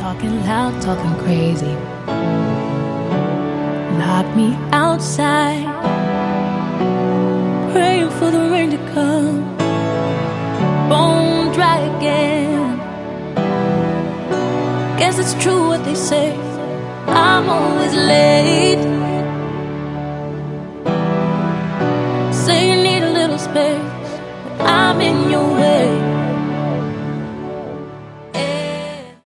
Talking loud, talking crazy. Lock me outside, praying for the rain to come. Bone dry again. Guess it's true what they say, I'm always late. Say you need a little space, but I'm in your way.